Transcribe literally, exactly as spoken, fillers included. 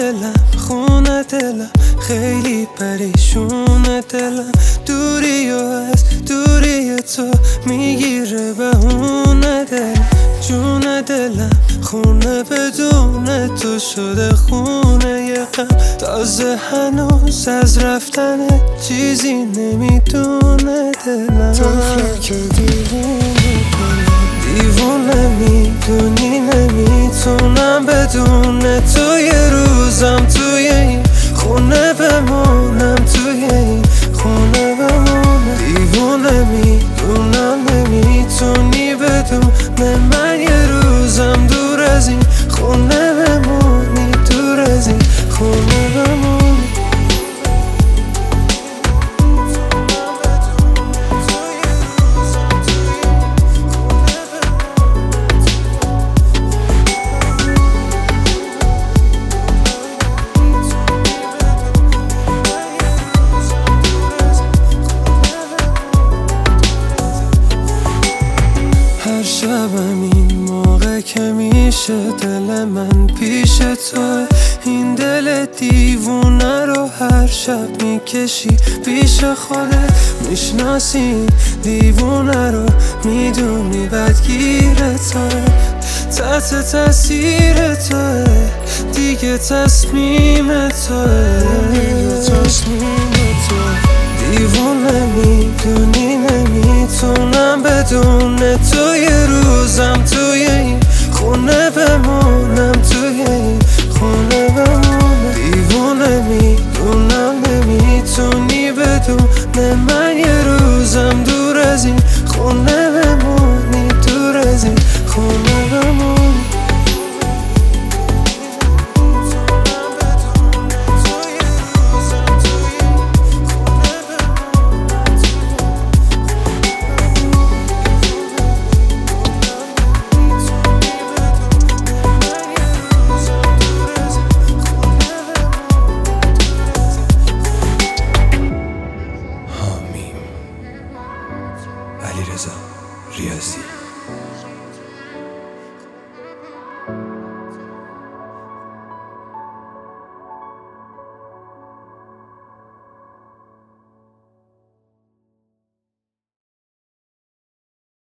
دلم خونه دلم خیلی پریشونه دلم دوری و از دوری تو میگیره بهونه دلم جون دلم خونه بدون تو شده خونه یه غم تازه هنوز از رفتن چیزی نمیدونه دلم تفلک دیوونه دیوونه میدونی نمیتونم بدون تو یه روزم توی این خونه بمونم توی این خونه بمونم دیوونه میدونم نمیتونی بدون من یه روزم دور از این خونه بمونی دور از این خونه بمونی هر شبم این موقع که میشه دل من پیش تو این دل دیوونه رو هر شب میکشی پیش خودت میشناسی این دیوونه رو میدونی بدگیر تو تحت تاثیر تو دیگه تصمیم تو